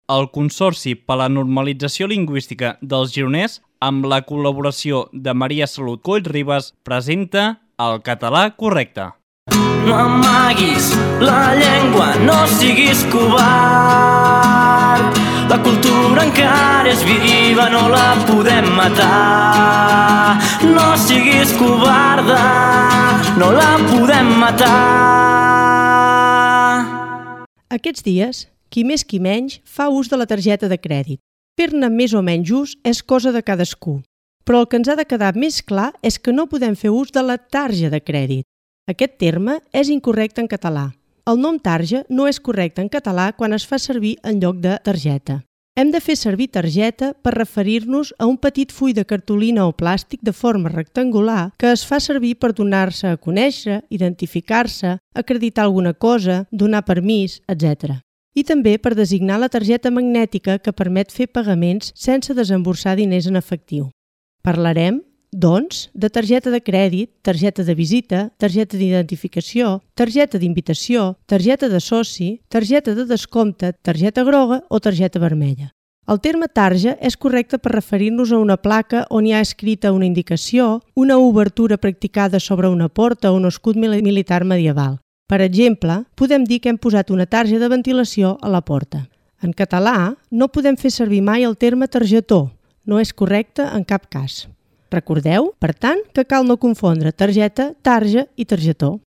El Consorci per la Normalització Lingüística dels Gironès, amb la col·laboració de Maria Salut Coll-Ribas, presenta El català correcte. No amaguis la llengua, no siguis covard. La cultura encara és viva, no la podem matar. No siguis covarda, no la podem matar. Aquests dies, qui més qui menys fa ús de la targeta de crèdit. Fer-ne més o menys ús és cosa de cadascú. Però el que ens ha de quedar més clar és que no podem fer ús de la tarja de crèdit. Aquest terme és incorrecte en català. El nom tarja no és correcte en català quan es fa servir en lloc de targeta. Hem de fer servir targeta per referir-nos a un petit full de cartolina o plàstic de forma rectangular que es fa servir per donar-se a conèixer, identificar-se, acreditar alguna cosa, donar permís, etc. I també per designar la targeta magnètica que permet fer pagaments sense desemborsar diners en efectiu. Parlarem, doncs, de targeta de crèdit, targeta de visita, targeta d'identificació, targeta d'invitació, targeta de soci, targeta de descompte, targeta groga o targeta vermella. El terme tarja és correcte per referir-nos a una placa on hi ha escrita una indicació, una obertura practicada sobre una porta o un escut militar medieval. Per exemple, podem dir que hem posat una tarja de ventilació a la porta. En català, no podem fer servir mai el terme targetó. No és correcte en cap cas. Recordeu, per tant, que cal no confondre targeta, tarja i targetó.